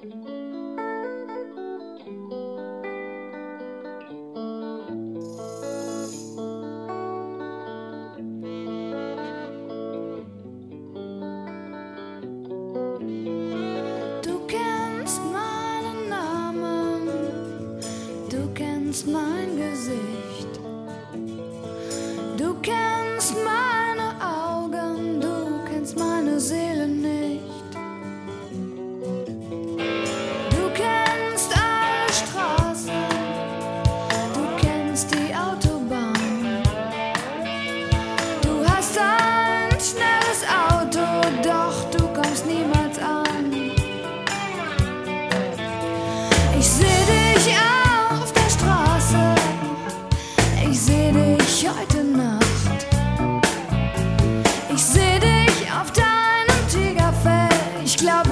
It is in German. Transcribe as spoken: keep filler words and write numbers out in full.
Mein Gesicht, du kennst meine Augen, du kennst meine Seele nicht. Du kennst alle Straßen, du kennst die Autobahn. Du hast ein schnelles Auto, doch du kommst niemals an. Ich seh dich an. Ich seh dich heute Nacht. Ich seh dich auf deinem Tigerfell. Ich glaub,